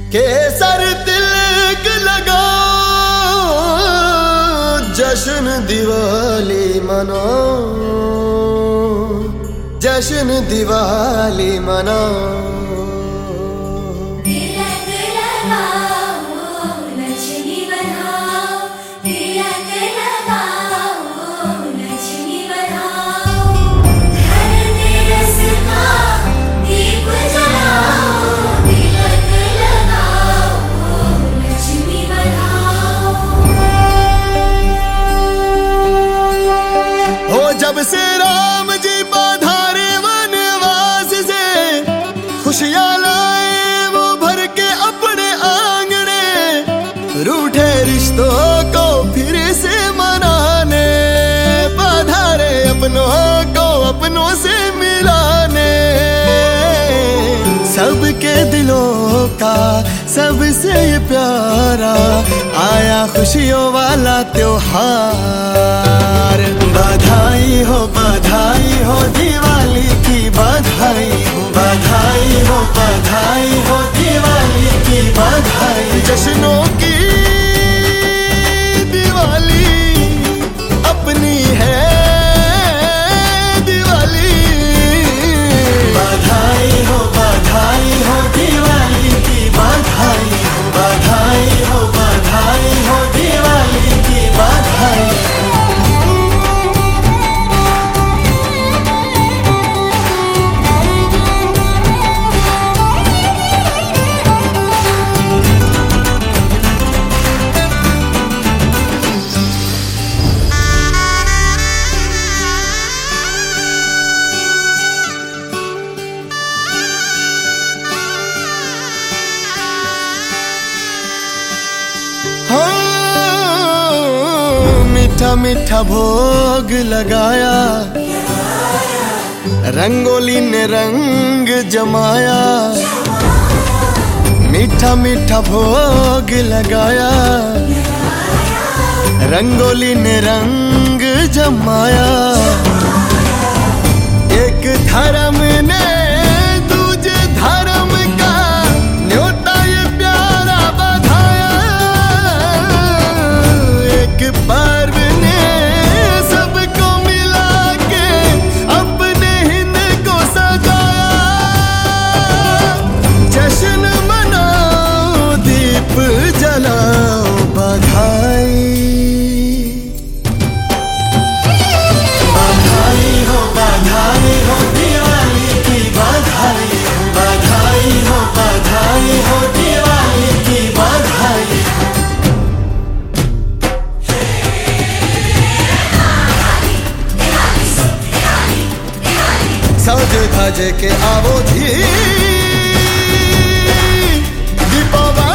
केसर तिलक लगाओ, जश्न दिवाली मनाओ, जश्न दिवाली मनाओ। जब से राम जी पधारे वनवास से, खुशियां लाए वो भर के अपने आंगने, रूठे रिश्तों को फिर से मनाने, पधारे अपनों को अपनों से मिलाने। सबके दिलों का सबसे प्यारा आया खुशियों वाला त्योहार। बधाई हो दिवाली की, बधाई हो, बधाई हो दिवाली की बधाई। जश्नों की दिवाली अपनी है दिवाली। बधाई हो दिवाली की बधाई हो, बधाई हो दिवाली की बधाई। मीठा मीठा भोग लगाया, रंगोली ने रंग जमाया। मीठा मीठा भोग लगाया, रंगोली ने रंग जमाया। एक धर्म ने दूजे धर्म का न्योता ये प्यारा बधाया। एक पर्व ने सबको मिला के अपने हिंद को सजाया। जश्न मनाओ, दीप जलाओ, बधाई। बधाई हो दिवाली की बधाई, बधाई हो दिवाली की बधाई। सज धज के आवो धी, दीपावली